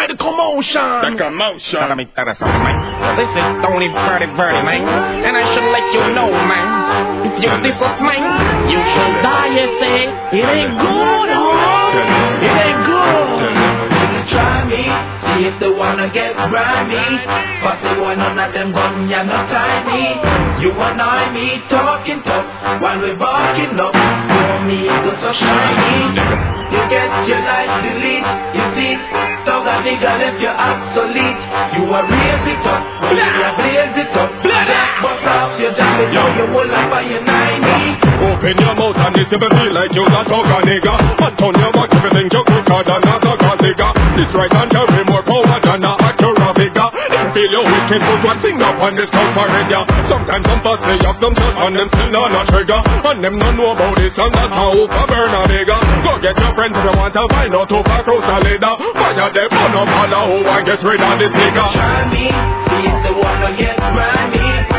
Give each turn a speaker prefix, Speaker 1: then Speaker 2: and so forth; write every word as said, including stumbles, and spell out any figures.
Speaker 1: the commotion.
Speaker 2: The commotion.
Speaker 1: Gotta make that a song, man. This is Tony Birdie Birdie, man. And I should let you know, man. If you differ, man, you should die, you say. It ain't good, huh? It ain't good.
Speaker 3: Try me, see if they wanna get grimy. But they want none of them gun, ya not tiny. You annoy me, talking tough while we barking up. For me, it goes so shiny. You get your life delete, you see. So that nigga left you obsolete. You are raise it up, but you are blaze it up. Bust off your jacket, yo, you will up by your ninety.
Speaker 2: Open your mouth and it's even feel like you're a talker, nigga. And turn your back, everything you quicker than a talker, nigga. This right hand carry more power than a Acura bigger. If feel your wicked foot, one thing up on this counter area. Sometimes some fast they have them shot and them still on a trigger. And them don't know about it, and that's how Ufa burn a nigga. Go get your friends if you want to find out Ufa cross a ladder. Fire them on a baller who I get rid of this nigga.
Speaker 3: Try me.